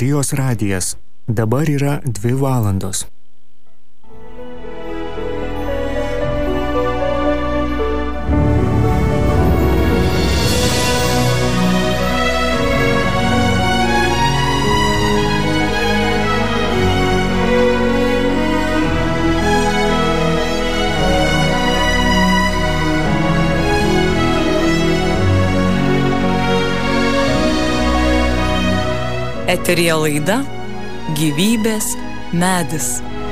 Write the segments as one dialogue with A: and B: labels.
A: Marijos radijas. Dabar yra 2 valandos.
B: Eteryje laida Gyvybės medis.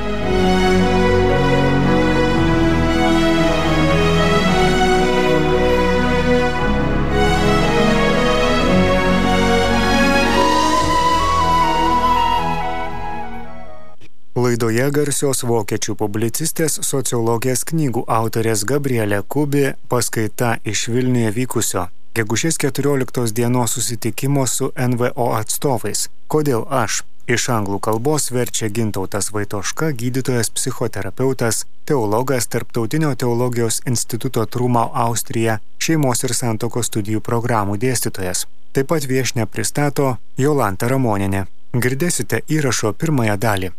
A: Laidoje garsios vokiečių publicistės sociologės knygų autorės Gabrielė Kubi paskaita iš Vilniuje vykusio gegužės 14 dienos susitikimo su NVO atstovais. Kodėl aš? Iš anglų kalbos verčia Gintautas Vaitoška, gydytojas psichoterapeutas, teologas Tarptautinio teologijos instituto Trumau Austrija, šeimos ir santuokos studijų programų dėstytojas. Taip pat viešnią pristato Jolanta Ramonienė. Girdėsite įrašo pirmąją dalį.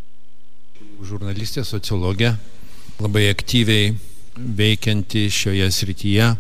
C: Žurnalistė, sociologė, labai aktyviai veikianti šioje srityje,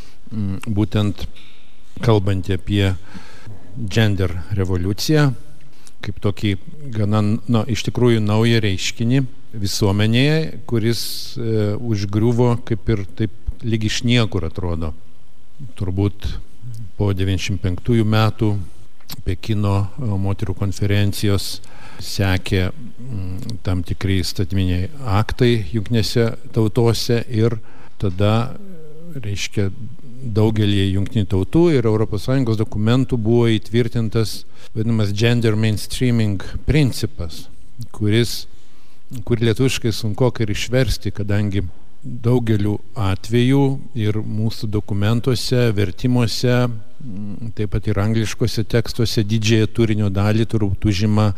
C: būtent kalbant apie gender revoliuciją, kaip tokį gana, iš tikrųjų naują reiškinį visuomenėje, kuris užgriuvo kaip ir taip lyg iš niekur atrodo. Turbūt po 95 metų Pekino moterų konferencijos sekė tam tikrai įstatyminiai aktai jungtinėse tautose ir tada, reiškia, daugelį jungtinių tautų ir ES dokumentų buvo įtvirtintas vadinamas gender mainstreaming principas, kurį lietuviškai sunkokai ir išversti, kadangi daugeliu atvejų ir mūsų dokumentuose, vertimuose, taip pat ir angliškose tekstuose didžiąją turinio dalį turbūt užima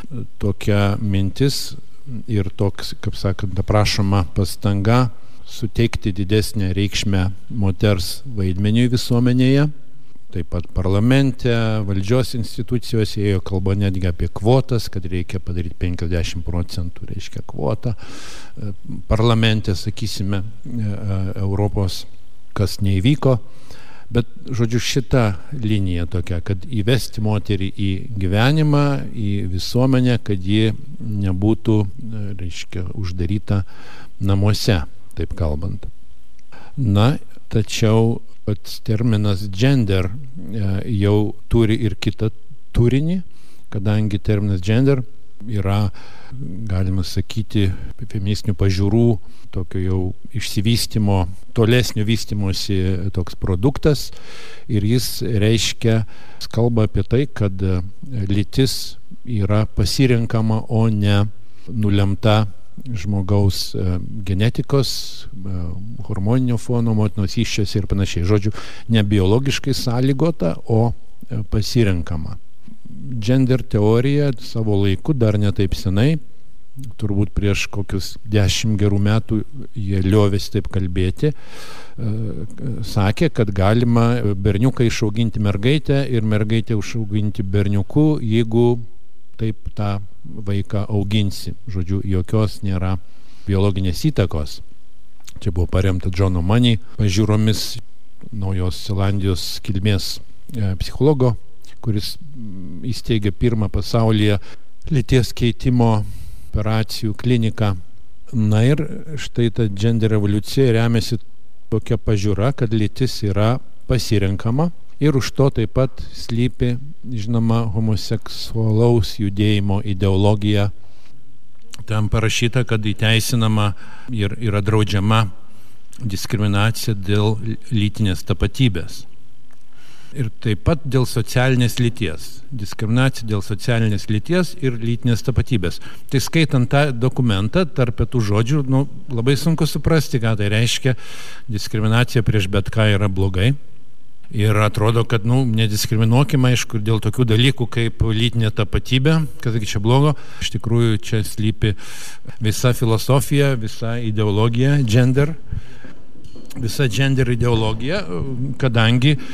C: tokia mintis ir toks, kaip sakant, aprašoma pastanga suteikti didesnę reikšmę moters vaidmeniui visuomenėje. Taip pat parlamente, valdžios institucijose ėjo kalba netgi apie kvotas, kad reikia padaryti 50%, reiškia kvotą. Parlamente, sakysime, Europos, kas neįvyko. Bet, žodžiu, šita linija tokia, kad įvesti moterį į gyvenimą, į visuomenę, kad ji nebūtų, reiškia, uždaryta namuose, taip kalbant. Na, tačiau pats terminas gender jau turi ir kitą turinį, kadangi terminas gender yra, galima sakyti, feministinių pažiūrų, tokio jau išsivystymo, tolesnio vystymosi toks produktas ir jis reiškia, kalba apie tai, kad lytis yra pasirenkama, o ne nulemta žmogaus genetikos, hormoninio fono, motinos įsčiose ir panašiai. Žodžiu, ne biologiškai sąlygota, o pasirenkama. Gender teorija savo laiku, dar ne taip senai, turbūt prieš kokius 10 gerų metų jie liovėsi taip kalbėti, sakė, kad galima berniuką išauginti mergaitę ir mergaitę išauginti berniuku, jeigu taip tą vaiką auginsi. Žodžiu, jokios nėra biologinės įtakos. Čia buvo paremta Džono Money pažiūromis, Naujos Zelandijos kilmės psichologo, kuris įsteigė pirmą pasaulyje lyties keitimo operacijų kliniką. Na ir štai ta gender revoliucija remiasi tokia pažiūra, kad lytis yra pasirenkama. Ir už to taip pat slypi, žinoma, homoseksualaus judėjimo ideologija. Ten parašyta, kad įteisinama ir yra draudžiama diskriminacija dėl lytinės tapatybės. Ir taip pat dėl socialinės lyties. Diskriminacija dėl socialinės lyties ir lytinės tapatybės. Tai skaitant tą dokumentą, tarp tų žodžių, labai sunku suprasti, ką tai reiškia. Diskriminacija prieš bet ką yra blogai. Ir atrodo, kad nediskriminuokime, aišku, dėl tokių dalykų kaip lytinė tapatybė, kasgi čia blogo. Iš tikrųjų, čia slypi visa filosofija, visa ideologija, visa gender ideologija, kadangi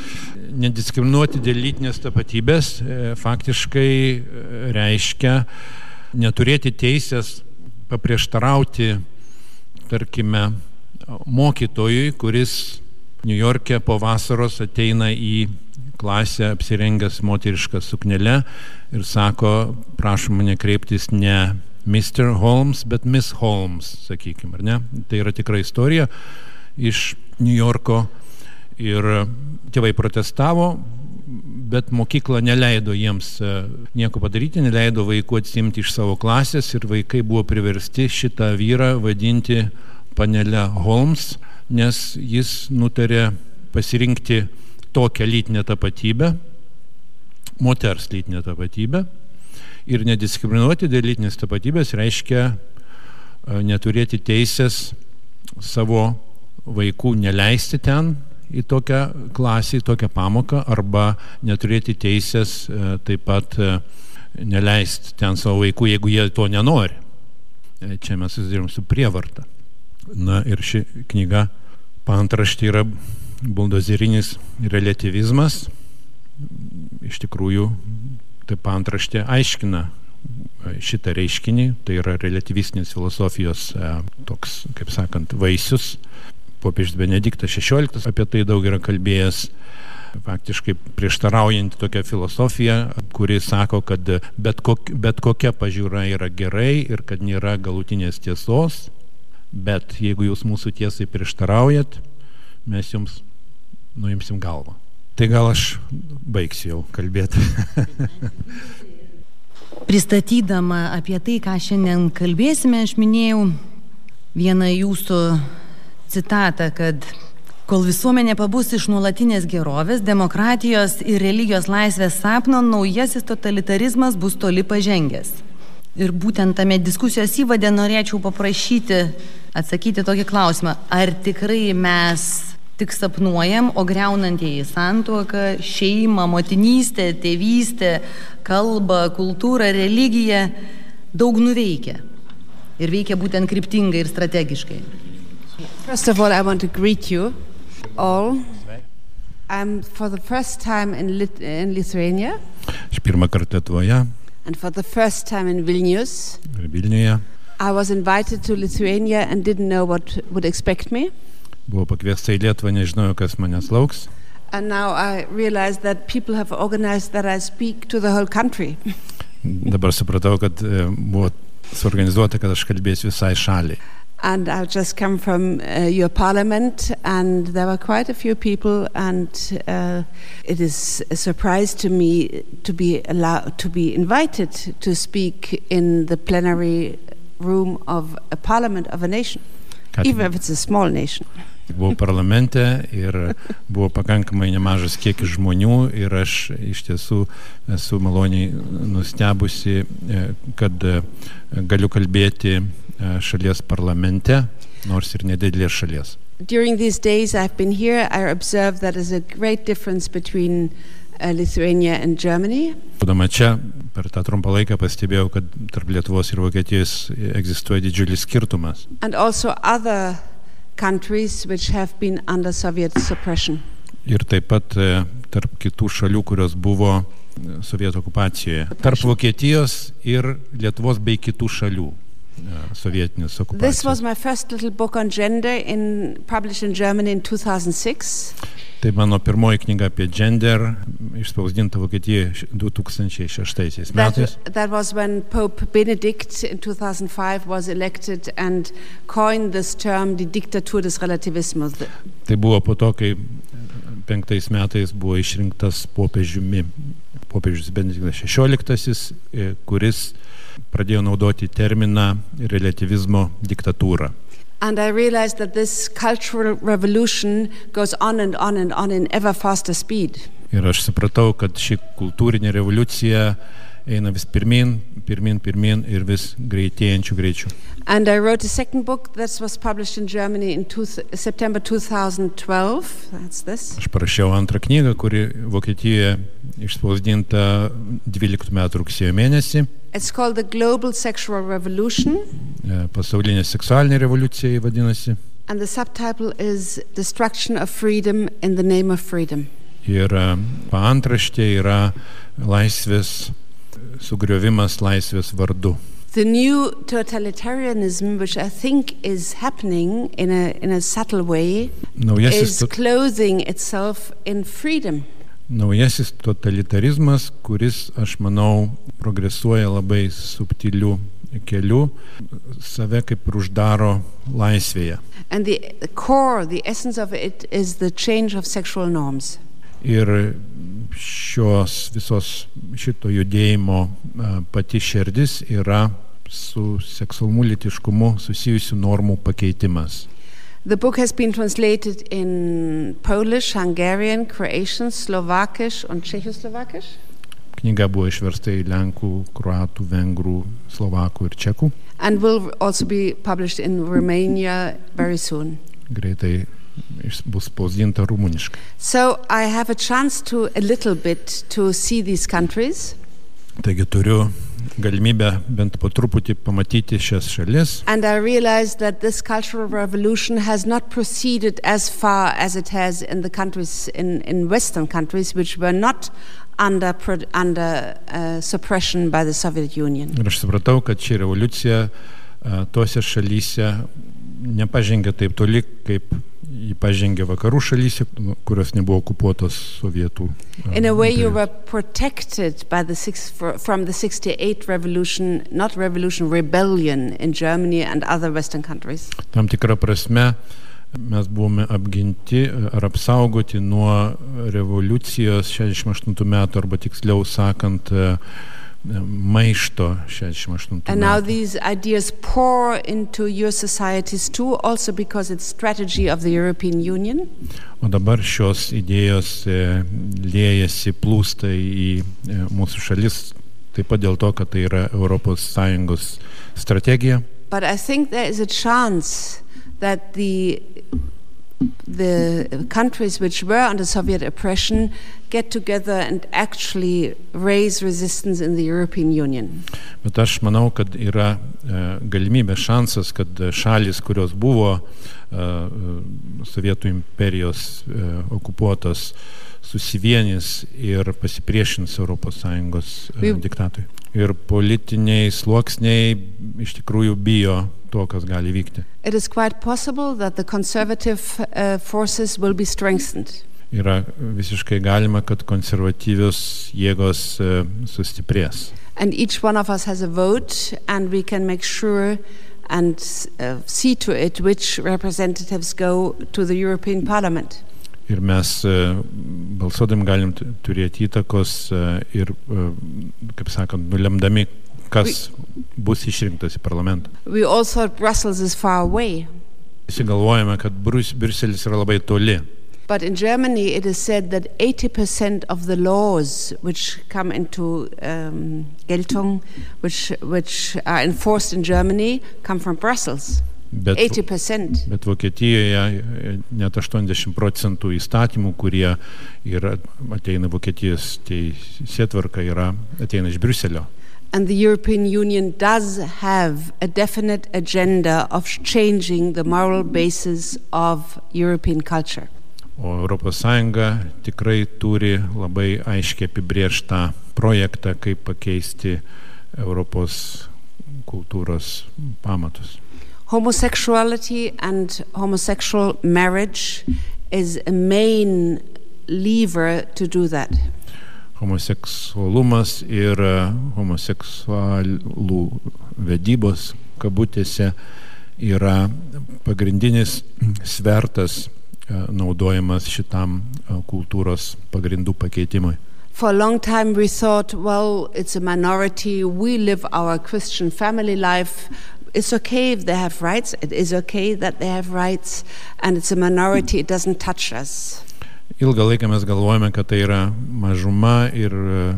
C: nediskriminuoti dėl lytinės tapatybės faktiškai reiškia neturėti teisės paprieštarauti, tarkime, mokytojui, kuris Niujorke po vasaros ateina į klasę apsirengęs moterišką suknelę ir sako, prašom mane kreiptis ne Mr. Holmes, bet Miss Holmes, sakykime, ar ne? Tai yra tikra istorija iš Niujorko ir tėvai protestavo, bet mokykla neleido jiems nieko padaryti, neleido vaikų atsimti iš savo klasės ir vaikai buvo priversti šitą vyrą vadinti panele Holmes, nes jis nutarė pasirinkti tokią lytinę tapatybę, moters lytinę tapatybę, ir nediskriminuoti dėl lytinės tapatybės reiškia neturėti teisės savo vaikų neleisti ten į tokią klasę, į tokią pamoką, arba neturėti teisės taip pat neleisti ten savo vaikų, jeigu jie to nenori. Čia mes susidūrėm su prievarta. Na ir ši knyga paantraštė yra buldozerinis relatyvizmas. Iš tikrųjų, tai paantraštė aiškina šitą reiškinį, tai yra relatyvistinės filosofijos toks, kaip sakant, vaisius. Popiežius Benediktas XVI apie tai daug yra kalbėjęs, faktiškai prieštaraujant tokią filosofiją, kuri sako, kad bet kokia pažiūra yra gerai ir kad nėra galutinės tiesos, bet jeigu jūs mūsų tiesai prieštaraujat, mes jums nuimsim galvą. Tai gal aš baigsiu jau kalbėti.
D: Pristatydama apie tai, ką šiandien kalbėsime, aš minėjau vieną jūsų citatą, kad kol visuomenė pabus iš nuolatinės gerovės, demokratijos ir religijos laisvės sapno, naujasis totalitarizmas bus toli pažengęs. Ir būtent tame diskusijos įvade norėčiau paprašyti atsakyti tokį klausimą, ar tikrai mes tik sapnuojam, o griaunantieji santuoką, šeimą, motinystę, tėvystę, kalbą, kultūrą, religiją daug nuveikia. Ir veikia būtent kryptingai ir strategiškai.
E: First of all, I want to greet you all. I'm for the first time in Lithuania.
C: Aš pirmą kartą Lietuvoje.
E: And for the first time in Vilnius.
C: Vilniuje.
E: I was invited to Lithuania and didn't know what would expect me.
C: Buvau pakviesta į Lietuvą, nežinojau, kas manęs lauks.
E: And now I realize that people have organized that I speak to the whole country.
C: Dabar supratau, kad buvo suorganizuota, kad aš kalbėsiu visai šaliai.
E: And I've just come from your parliament, and there were quite a few people, and it is a surprise to me to be allowed to be invited to speak in the plenary room of a parliament of a nation, even if it's a small nation.
C: Buvau parlamente ir buvo pakankamai nemažas kiekis žmonių ir aš iš tiesų esu maloniai nustebusi, kad galiu kalbėti šalies parlamente, nors ir nedidelės šalies.
E: During these days I've been here, I observed that there's a great difference between Lithuania and Germany.
C: Būdama čia, per tą trumpą laiką pastebėjau, kad tarp Lietuvos ir Vokietijos egzistuoja didžiulis skirtumas.
E: And also other countries which have been under Soviet suppression.
C: Ir taip pat tarp kitų šalių, kurios buvo sovietų okupacijoje. Tarp Vokietijos ir Lietuvos bei kitų šalių sovietinės okupacijos.
E: This was my first little book on gender published in Germany in 2006.
C: Tai mano pirmoji knyga apie gender, išspausdinta Vokietijoje 2006 metais.
E: That was when Pope Benedict in 2005 was elected and coined this term, die Diktatur des Relativismus.
C: Tai buvo po to, kai 5 metais buvo išrinktas popiežius Benediktas XVI, kuris pradėjo naudoti terminą relativizmo diktatūra.
E: And I realized that this cultural revolution goes on and on and on in ever faster speed.
C: Ir aš supratau, kad ši kultūrinė revoliucija eina vis pirmin ir vis greitėjančių greičių.
E: And I wrote a second book that was published in Germany in September 2012. That's this.
C: Aš parašiau antrą knygą, kuri Vokietijoje išspausdinta 12 metų rugsėjo mėnesį.
E: It's called The Global Sexual Revolution.
C: Pasaulinė seksualinė revoliucija vadinasi.
E: And the subtitle is Destruction of Freedom in the Name of Freedom.
C: Ir paantraštė yra laisvės sugriovimas laisvės vardu.
E: The new totalitarianism, which I think is happening in a subtle way, is clothing itself in freedom.
C: Naujasis totalitarizmas, kuris, aš manau, progresuoja labai subtiliu keliu, save kaip ir uždaro laisvėje.
E: And the core, the essence of it is the change of sexual norms.
C: Ir šito judėjimo pati širdis yra su seksualumu, lytiškumu susijusių normų pakeitimas.
E: The book has been translated in Polish, Hungarian, Croatian, Slovakish and Czechoslovakish.
C: Knyga buvo išversta į lenkų, kroatų, vengrų, slovakų ir čekų.
E: And will also be published in Romania very soon.
C: Greitai bus spausdinta rumuniškai.
E: So I have a chance to a little bit to see these countries.
C: Taigi turiu galimybę bent po truputį pamatyti šias šalis.
E: And I realized that this cultural revolution has not proceeded as far as it has in the countries, in Western countries, which were not under suppression by the Soviet Union.
C: Ir aš supratau, kad ši revoliucija tose šalyse nepažengė taip toli, kaip jį pažengė vakarų šalyse, kurios nebuvo okupuotos sovietų.
E: In a way you were protected by from the 68 revolution, not revolution, rebellion in Germany and other Western countries.
C: Tam tikrą prasme mes buvome apginti ar apsaugoti nuo revoliucijos 68 metų, arba tiksliau sakant, maišto 68 metų.
E: And now these ideas pour into your societies too, also because it's strategy of the European Union.
C: O dabar šios idėjos liejasi, plūsta į mūsų šalis, taip pat dėl to, kad tai yra Europos Sąjungos strategija.
E: But I think there is a chance that the countries which were under Soviet oppression get together and actually raise resistance in the European Union.
C: Bet aš manau, kad yra galimybė, šansas, kad šalis, kurios buvo Sovietų imperijos okupuotos, susivienys ir pasipriešins Europos Sąjungos diktatui. Ir politiniai sluoksniai iš tikrųjų bijo to, kas gali vykti.
E: It is quite possible that the conservative forces will be strengthened.
C: Yra visiškai galima, kad konservatyvios jėgos sustiprės.
E: And each one of us has a vote, and we can make sure and see to it which representatives go to the European Parliament.
C: Ir mes balsuodami galim turėti įtakos ir, kaip sakant, nulemdami, kas bus išrinktas į parlamentą.
E: We all thought Brussels is far away.
C: Visi galvojame, kad Briuselis yra labai toli.
E: But in Germany it is said that 80% of the laws which come into Geltung, which are enforced in Germany, come from Brussels. 80%.
C: Bet Vokietijoje net 80% įstatymų, kurie ateina Vokietijos teisėtvarka, ateina iš Briuselio.
E: And the European Union does have a definite agenda of changing the moral basis of European culture.
C: O Europos Sąjunga tikrai turi labai aiškiai apibrėžtą projektą, kaip pakeisti Europos kultūros pamatus.
E: Homosexuality and homosexual marriage is a main lever to do that.
C: Homoseksualumas ir homoseksualų vedybos, kabutėse, yra pagrindinis svertas naudojamas šitam kultūros pagrindų pakeitimui.
E: For a long time we thought, well, it's a minority, we live our Christian family life, it's okay if they have rights, it is okay that they have rights, and it's a minority, it doesn't touch us.
C: Ilgą laiką mes galvojame, kad tai yra mažuma ir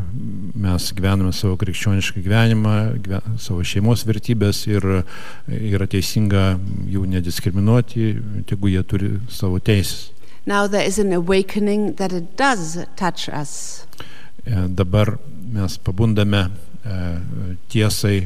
C: mes gyvename savo krikščionišką gyvenimą, savo šeimos vertybės ir yra teisinga jų nediskriminuoti, tegu jie turi savo teisės.
E: Now there is an awakening that it does touch us.
C: Dabar mes pabundame tiesai,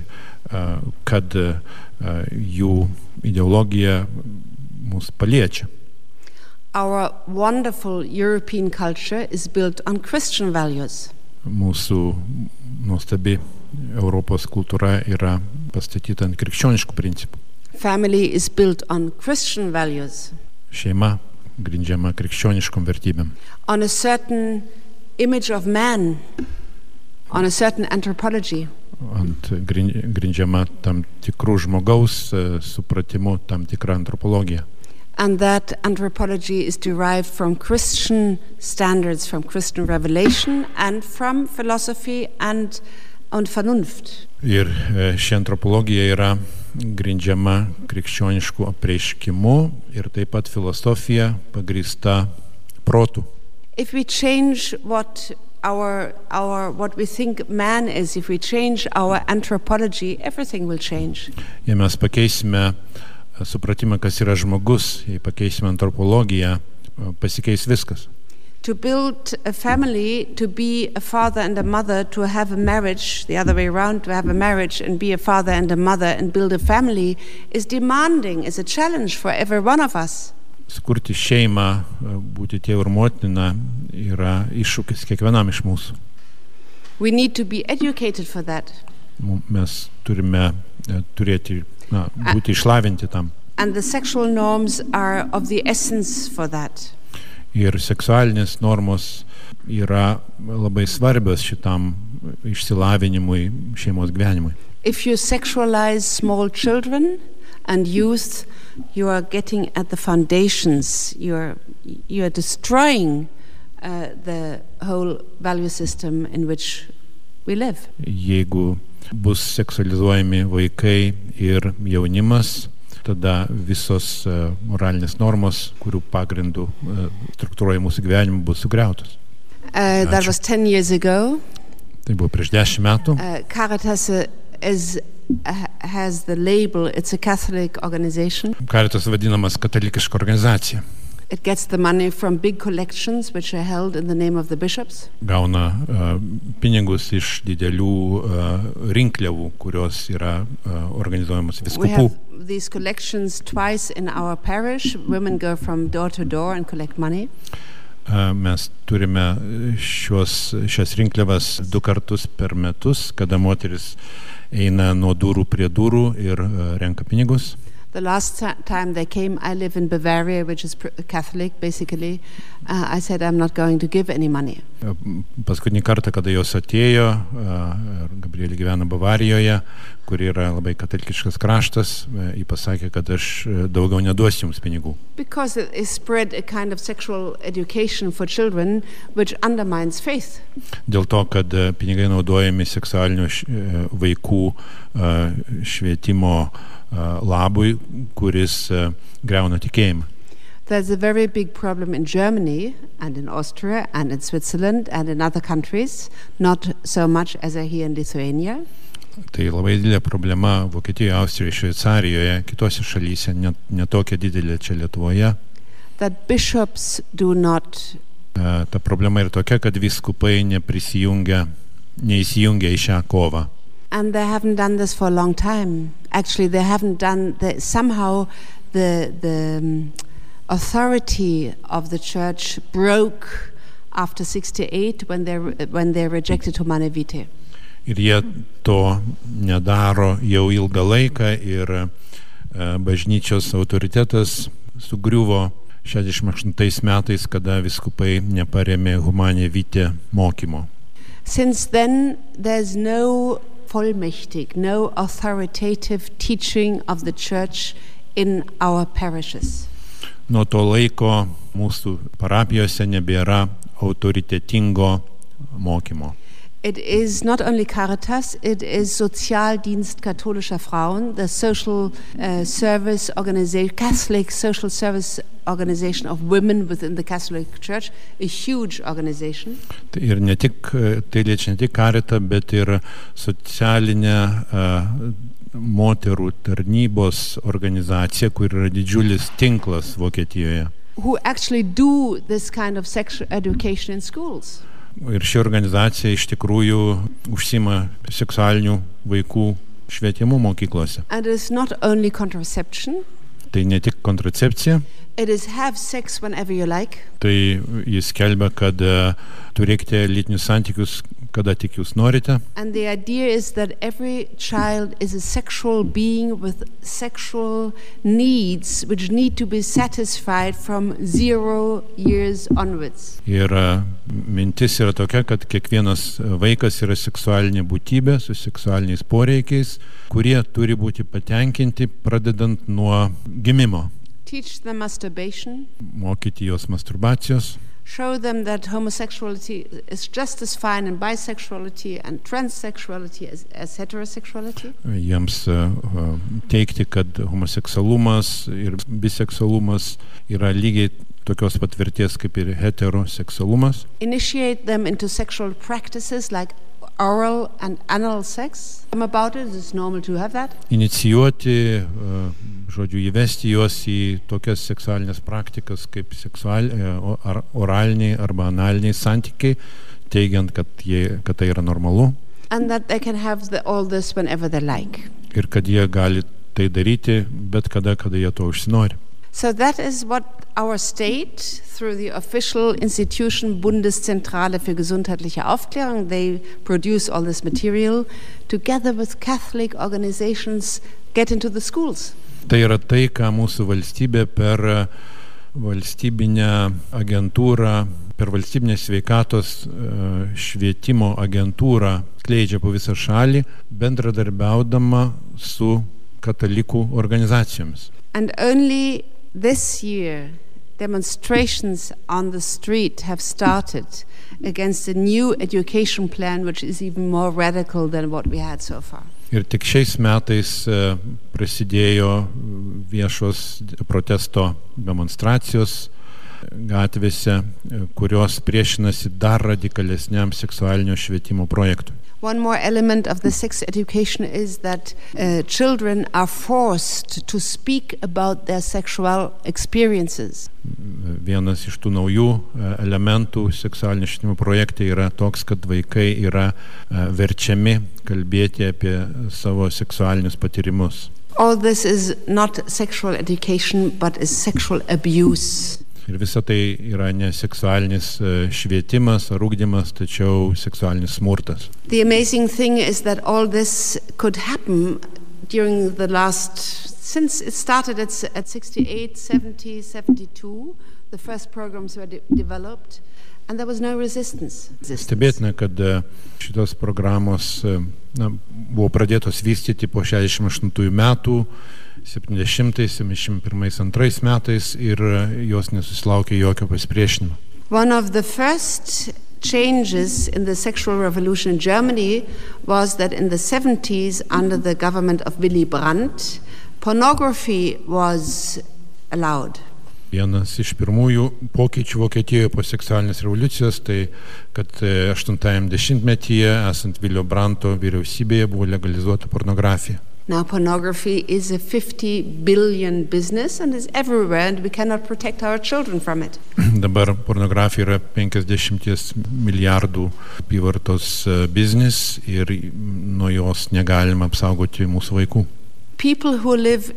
C: kad jų ideologija mus paliečia.
E: our wonderful European culture is built on Christian values.
C: Mūsų nuostabi Europos kultūra yra pastatyta ant krikščioniškų principų.
E: Family is built on Christian values.
C: Šeima grindžiama krikščioniškom vertybėm.
E: On a certain image of man, on a certain anthropology.
C: Grindžiama tam tikrų žmogaus supratimu, tam tikrą antropologiją.
E: And that anthropology is derived from Christian standards, from Christian revelation and from philosophy and Vernunft.
C: Ir ši antropologija yra grindžiama krikščioniškų apreiškimu ir taip pat filosofija pagrįsta protu.
E: If we change what we think man is, if we change our anthropology, everything will change.
C: Jei mes pakeisime supratimą, kas yra žmogus, jei pakeisime antropologiją, pasikeis viskas.
E: To build a family, to be a father and a mother, to have a marriage, the other way around, to have a marriage and be a father and a mother and build a family is demanding, is a challenge for every one of us.
C: Sukurti šeimą, būti tėvu ir motina yra iššūkis kiekvienam iš mūsų.
E: We need to be educated for that.
C: Mes turime būti išlavinti tam.
E: And the sexual norms are of the essence for that.
C: Ir seksualinės normos yra labai svarbios šitam išsilavinimui, šeimos gyvenimui.
E: If you sexualize small children and youth, you are getting at the foundations. You are destroying the whole value system in which we live.
C: Jeigu bus seksualizuojami vaikai ir jaunimas, tada visos moralinės normos, kurių pagrindų struktūruoja mūsų gyvenimą, bus sugriautos.
E: That was 10 years ago.
C: Tai buvo prieš 10 metų.
E: Caritas has the label, it's a Catholic organization.
C: Caritas vadinamas katalikiška organizacija.
E: It gets the money from big collections which are held in the name of the bishops.
C: Gauna pinigus iš didelių rinkliavų, kurios yra organizuojamos vyskupų.
E: We have these collections twice in our parish. Women go from door to door and collect money.
C: Mes turime šias rinkliavas 2 kartus per metus, kada moteris eina nuo durų prie durų ir renka pinigus.
E: The last time they came, I live in Bavaria, which is Catholic, basically. I said, I'm not going to give any money.
C: Paskutinį kartą, kada jos atėjo, Gabrielė gyvena Bavarijoje, kur yra labai katalikiškas kraštas, ji pasakė, kad aš daugiau neduosiu jums pinigų.
E: Because it is spread a kind of sexual education for children, which undermines faith. Dėl
C: to, kad pinigai naudojami seksualinių vaikų švietimo labui, kuris griauna tikėjimą.
E: There's a very big problem in Germany and in Austria and in Switzerland and in other countries, not so much as here in Lithuania.
C: Tai labai didelė problema Vokietijoje, Austrijoje, Šveicarijoje, kitose šalyse, netokia didelė čia Lietuvoje.
E: That bishops do not.
C: Ta problema yra tokia, kad vyskupai neįsijungia į šią kovą.
E: And they haven't done this for a long time. Actually, they haven't done somehow the authority of the church broke after 68 when they rejected Humanae Vitae.
C: Ir jie to nedaro jau ilgą laiką ir bažnyčios autoritetas sugriuvo 68 metais, kada vyskupai neparėmė Humanae Vitae mokymo.
E: Since then, there's no vollmächtig, no authoritative teaching of the church in our parishes.
C: Nuo to laiko mūsų parapijose nebėra autoritetingo mokymo.
E: It is not only Caritas, it is Sozialdienst katholischer Frauen, the social service organization, Catholic social service organization of women within the Catholic Church, a huge organization.
C: Ir tai liečia ne tik Caritą, bet ir socialinę moterų tarnybos organizacija, kur yra didžiulis tinklas Vokietijoje.
E: Who actually do this kind of sexual education in schools.
C: Ir ši organizacija iš tikrųjų užsima seksualinių vaikų švietimu mokyklose.
E: And it's not only contraception.
C: Tai ne tik kontracepcija.
E: It is have sex whenever you like.
C: Tai jis skelbia, kad turėkite lytinius santykius, kada tik jūs norite.
E: And the idea is that every child is a sexual being with sexual needs which need to be satisfied from 0 years onwards.
C: Ir mintis yra tokia, kad kiekvienas vaikas yra seksualinė būtybė su seksualiniais poreikiais, kurie turi būti patenkinti pradedant nuo gimimo.
E: Teach them masturbation.
C: Mokyti juos masturbacijos.
E: Show them that homosexuality is just as fine in bisexuality and transsexuality as heterosexuality.
C: Jiems teikti, kad homoseksualumas ir biseksualumas yra lygiai tokios pat vertės kaip ir heteroseksualumas.
E: Initiate them into sexual practices like oral and anal sex. About it, it's normal to have that.
C: Inicijuoti, įvesti juos į tokias seksualinės praktikas kaip oraliniai arba analiniai santykiai, teigiant, kad tai yra normalu.
E: And that they can have all this whenever they like.
C: Ir kad jie gali tai daryti bet kada jie to užsinori.
E: So that is what our state, through the official institution Bundeszentrale für gesundheitliche Aufklärung, they produce all this material, together with Catholic organizations, get into the schools.
C: Tai yra tai, ką mūsų valstybė per valstybinę agentūrą, per valstybinę sveikatos švietimo agentūrą skleidžia po visą šalį, bendradarbiaudama su katalikų organizacijomis.
E: And only this year, demonstrations on the street have started against a new education plan which is even more radical than what we had so far.
C: Ir tik šiais metais prasidėjo viešos protesto demonstracijos gatvėse, kurios priešinasi dar radikalesniam seksualinio švietimo projektui.
E: One more element of the sex education is that children are forced to speak about their sexual experiences.
C: Vienas iš tų naujų elementų seksualinio švietimo projekte yra toks, kad vaikai yra verčiami kalbėti apie savo seksualinius patyrimus.
E: All this is not sexual education, but is sexual abuse.
C: Ir visa tai yra ne seksualinis švietimas ar ugdymas, tačiau seksualinis smurtas.
E: The amazing thing is that all this could happen during the since it started at 68, 70, 72, the first programs were developed, and there was no resistance.
C: Stebėtina, kad šitos programos buvo pradėtos vystyti po 68 metų, 70, 71, 2 metais ir jos nesusilaukė jokio pasipriešinimo.
E: One of the first changes in the sexual revolution in Germany was that in the 70s, under the government of Willy Brandt, pornography was allowed.
C: Vienas iš pirmųjų pokyčių Vokietijoje po seksualinės revoliucijos, tai kad 80-metyje esant Vilio Brandto vyriausybėje buvo legalizuota pornografija.
E: Now pornography is a 50 billion business and is everywhere and we cannot protect our children from it.
C: Dabar pornografija yra 50 milijardų apyvartos biznis ir nuo jos negalima apsaugoti mūsų vaikų.
E: People who live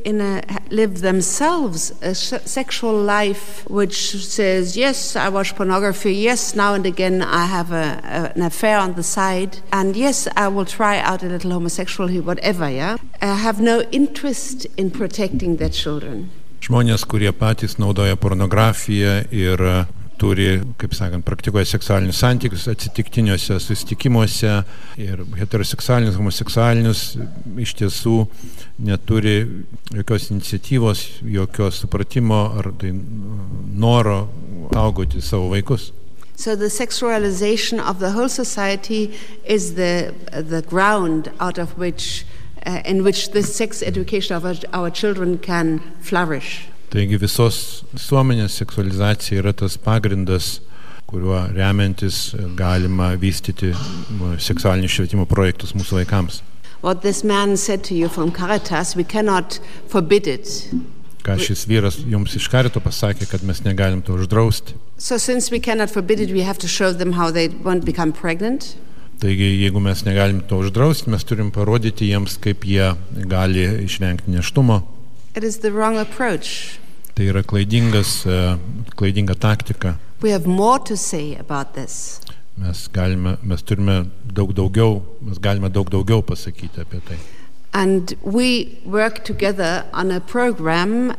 E: themselves a sexual life which says, yes, I watch pornography, yes, now and again I have an affair on the side, and yes, I will try out a little homosexuality, whatever, yeah, have no interest in protecting their children.
C: Žmonės, kurie patys naudoja pornografiją ir turi, kaip sakant, praktikuoja seksualinius santykius atsitiktiniuose susitikimuose ir heteroseksualinius, homoseksualinius, iš tiesų neturi jokios iniciatyvos, jokios supratimo ar tai noro saugoti savo vaikus.
E: So the sexualization of the whole society is the ground out of which, in which this sex education of our children can flourish.
C: Taigi visos visuomenės seksualizacija yra tas pagrindas, kuriuo remiantis galima vystyti seksualinio švietimo projektus mūsų vaikams.
E: What this man said to you from Caritas, we cannot forbid it.
C: Ką šis vyras jums iš Carito pasakė, kad mes negalim to uždrausti.
E: So since we cannot forbid it, we have to show them how they won't become pregnant.
C: Taigi, jeigu mes negalim to uždrausti, mes turim parodyti jiems, kaip jie gali išvengti nėštumo.
E: It is the wrong approach.
C: Tai yra klaidinga taktika.
E: We have more to say about this.
C: Mes galime daug daugiau pasakyti apie tai.
E: And we work together on a program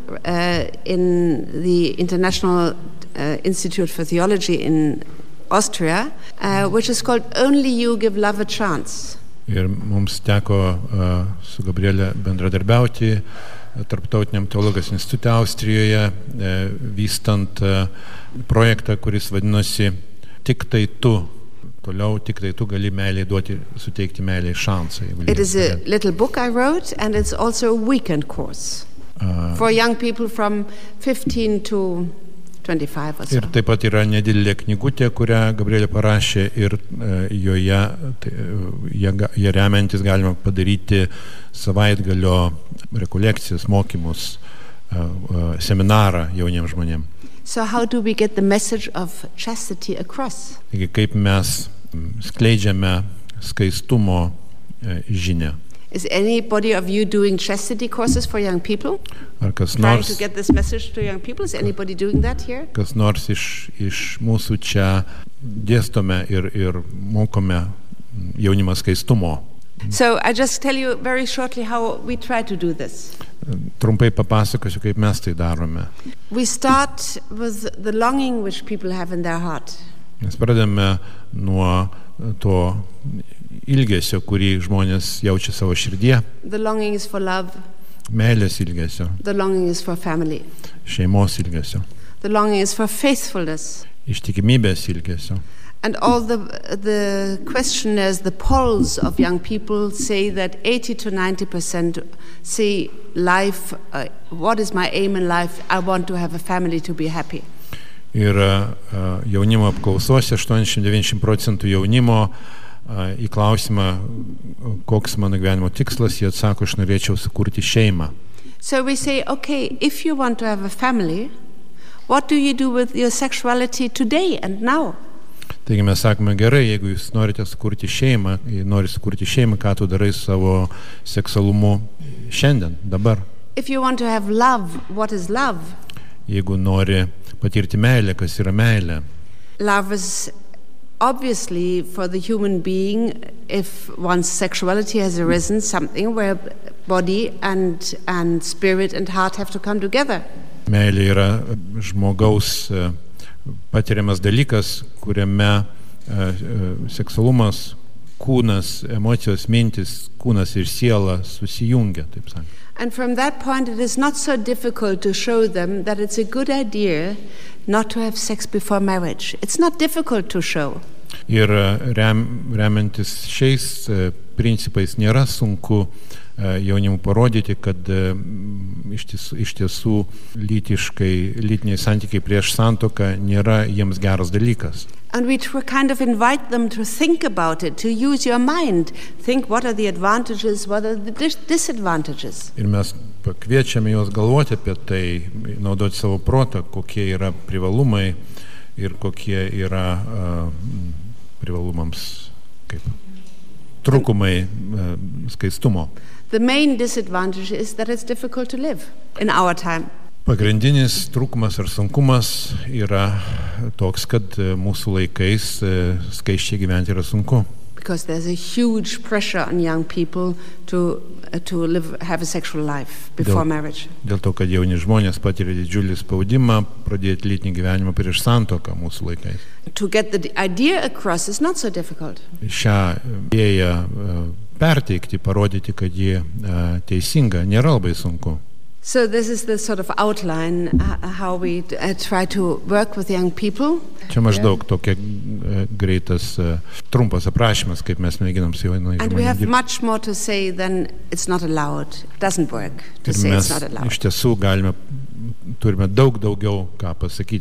E: in the International Institute for Theology in Austria, which is called Only You Give Love a Chance.
C: Ir mums teko su Gabriele bendradarbiauti Tarptautiniam teologijos institute Austrijoje, vystant projektą, kuris vadinosi Tik tai tu. Toliau tik tai tu gali meilei suteikti meilei šansą.
E: It is a little book I wrote, and it's also a weekend course for young people from 15 to 25 or so.
C: Ir taip pat yra nedidelė knygutė, kurią Gabrielė parašė, ir joje remiantis galima padaryti savaitgalio rekolekcijas, mokymus, seminarą jauniems žmonėms.
E: So how do we get the message of chastity across?
C: Taigi kaip mes skleidžiame skaistumo žinią?
E: Is anybody of you doing chastity courses for young people?
C: Ar kas
E: Trying
C: nors,
E: to get this message to young people? Is anybody doing that here?
C: kas nors iš mūsų čia dėstome ir mokome jaunimą skaistumo?
E: So I just tell you very shortly how we try to do this.
C: Trumpai papasakosiu, kaip mes tai darome.
E: We start with the longing which people have in their heart.
C: Mes pradedame nuo to ilgesio, kurį žmonės jaučia savo širdyje.
E: The longing is for love.
C: Meilės ilgesio,
E: The longing is for family.
C: šeimos ilgesio,
E: The longing is for faithfulness.
C: ištikimybės ilgesio.
E: And all the questionnaires, the polls of young people say that 80 to 90% say life, what is my aim in life? I want to have a family to be happy.
C: Ir jaunimo apklausose 80-90% jaunimo į klausimą, koks mano gyvenimo tikslas, jie atsako, aš norėčiau sukurti šeimą.
E: So we say, okay, if you want to have a family, what do you do with your sexuality today and now?
C: Taigi mes sakome, gerai, jeigu jūs norite sukurti šeimą, ką tu darai su savo seksualumu šiandien, dabar?
E: If you want to have love, what is love?
C: Jeigu nori patirti meilę, kas yra meilė?
E: Love is obviously for the human being, if one's sexuality has arisen, something where body and spirit and heart have to come together.
C: Meilė yra žmogaus patiriamas dalykas, kuriame seksualumas, kūnas, emocijos, mintis, kūnas ir siela susijungia, taip sakant.
E: And from that point, it is not so difficult to show them that it's a good idea not to have sex before marriage. It's not difficult to show.
C: Ir remiantis šiais principais nėra sunku jaunimui parodyti, kad iš tiesų lytiniai santykiai prieš santuoką nėra jiems geras dalykas.
E: And we kind of invite them to think about it, to use your mind. Think what are the advantages, what are the disadvantages.
C: Ir mes pakviečiame juos galvoti apie tai, naudoti savo protą, kokie yra privalumai ir kokie yra privalumams kaip trūkumai skaistumo.
E: The main disadvantage is that it's difficult to live in our time.
C: Pagrindinis trūkumas ar sunkumas yra toks, kad mūsų laikais skaisčiai gyventi yra sunku.
E: Because there's a huge pressure on young people to have a sexual life before marriage.
C: Dėl to, kad jauni žmonės patiria didžiulį spaudimą pradėti lytinį gyvenimą prieš santuoką mūsų laikais.
E: To get the idea across is not so difficult.
C: Šią idėją perteikti, parodyti, kad ji teisinga, nėra labai sunku.
E: So this is the sort of outline how we try to work with young people.
C: Čia maždaug tokia greitas, trumpas aprašymas, kaip mes mėginam su jaunais žmonėmis.
E: And we have much more to say than it's not allowed. It doesn't work to say it's not allowed.
C: Iš tiesų turime daug daugiau ką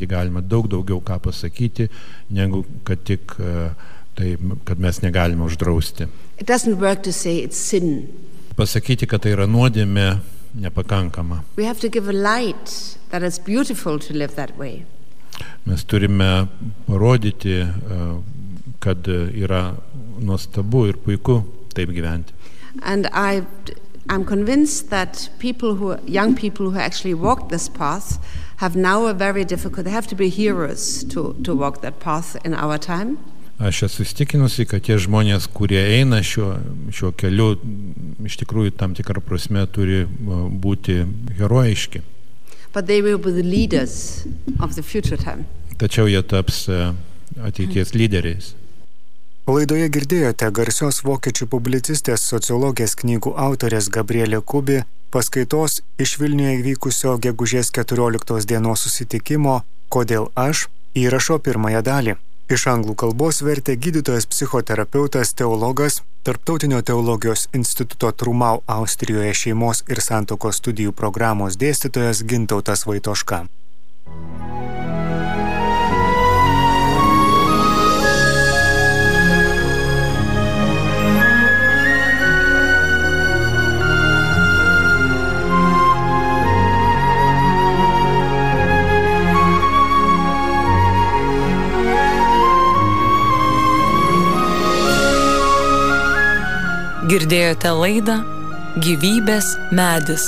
C: pasakyti, negu kad tik tai, kad mes negalime uždrausti.
E: It doesn't work to say it's sin.
C: Pasakyti, kad tai yra nuodėmė, nepakankama.
E: We have to give a light that it's beautiful to live that way.
C: Mes turime parodyti, kad yra nuostabu ir puiku taip gyventi.
E: And I I'm convinced that young people who actually walk this path have now a very difficult, they have to be heroes to walk that path in our time.
C: Aš esu įstikinusi, kad tie žmonės, kurie eina šiuo keliu, iš tikrųjų tam tikrą prasme turi būti herojiški.
E: But they will be the leaders of the future time.
C: Tačiau jie taps ateities lyderiais.
A: Laidoje girdėjote garsios vokiečių publicistės sociologės knygų autorės Gabrielė Kubi paskaitos iš Vilniuje vykusio gegužės 14 dienos susitikimo "Kodėl aš?" įrašo pirmąją dalį. Iš anglų kalbos vertė gydytojas psichoterapeutas teologas, Tarptautinio teologijos instituto Trumau Austrijoje šeimos ir santuokos studijų programos dėstytojas Gintautas Vaitoška.
B: Girdėjote laidą Gyvybės medis.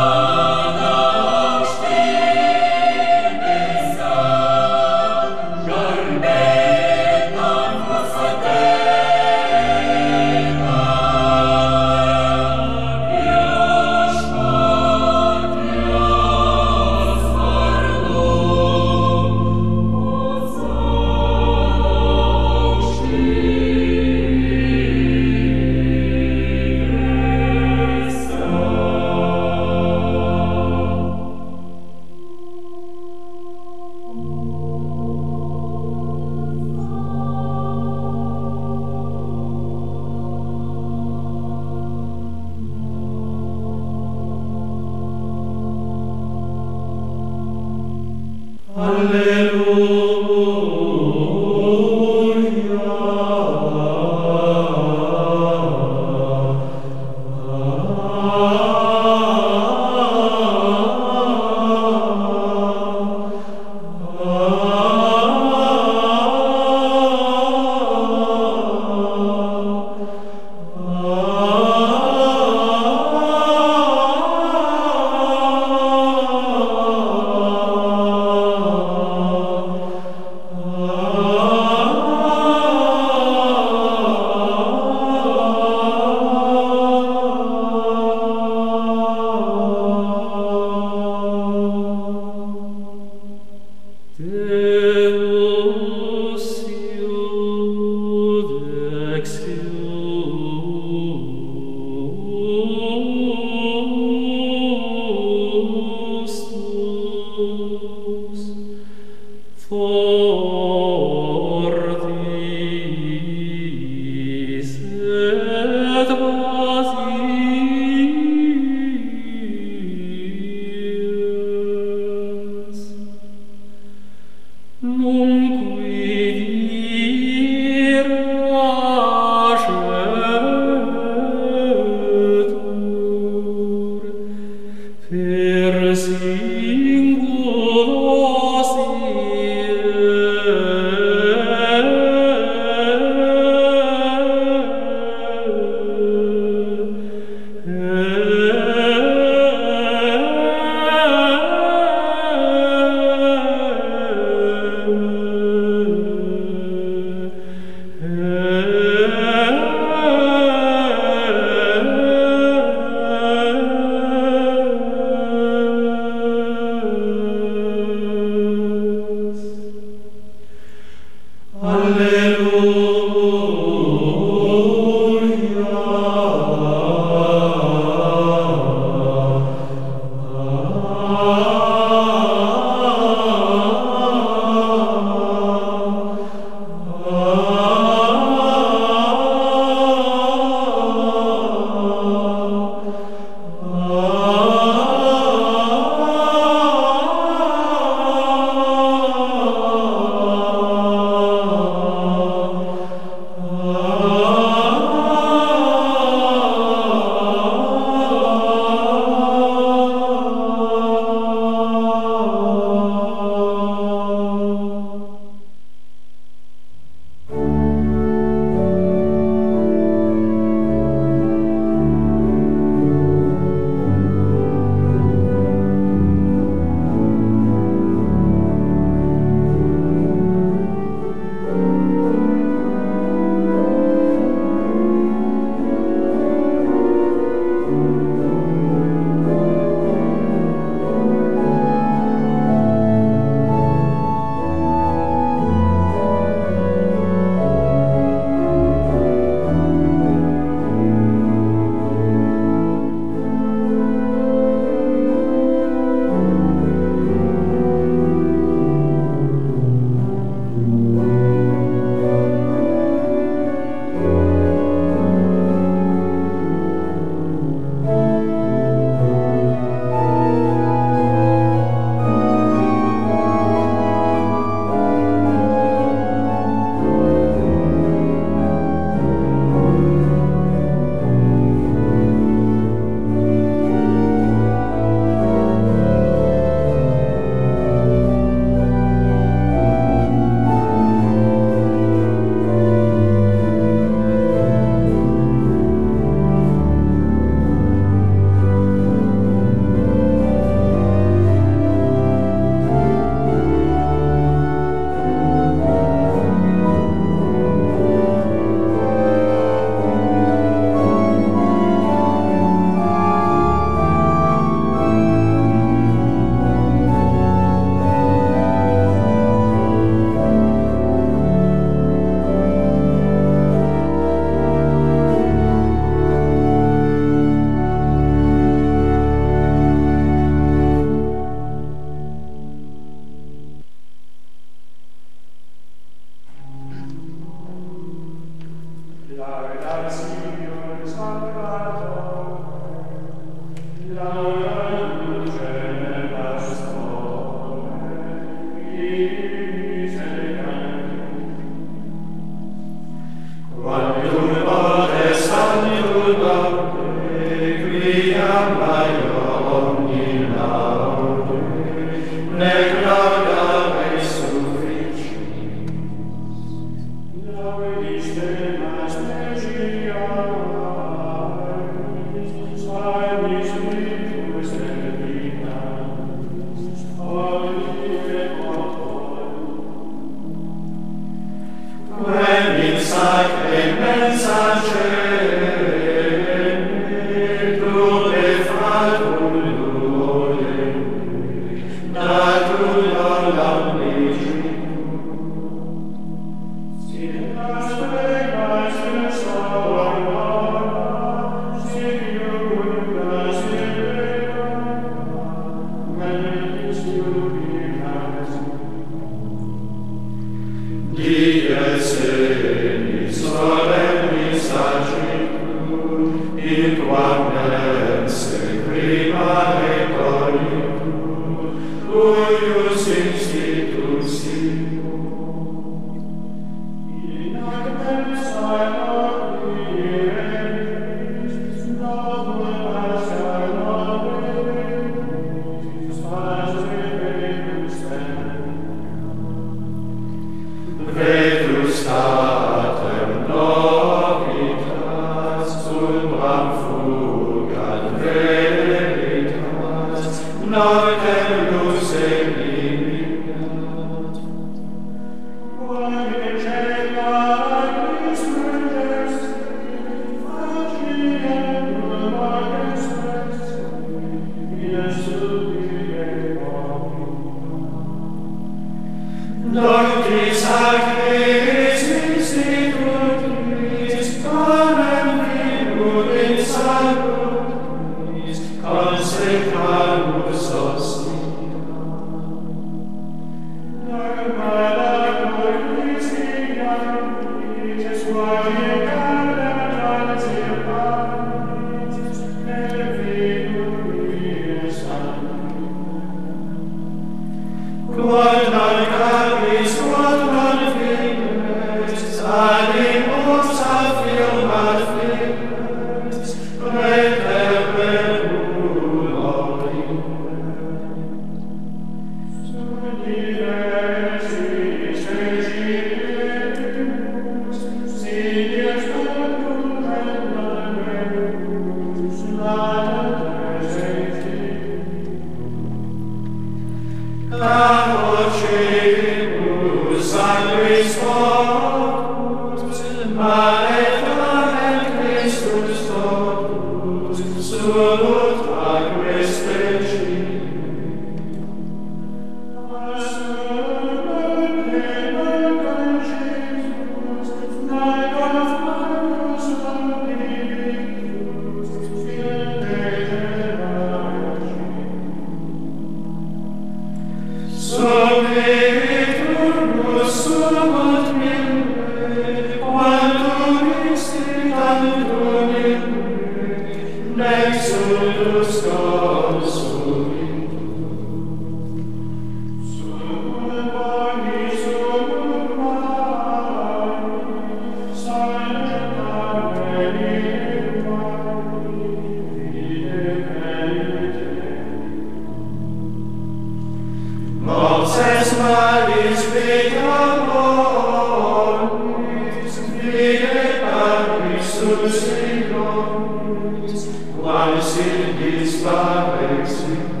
F: Quale si disparexi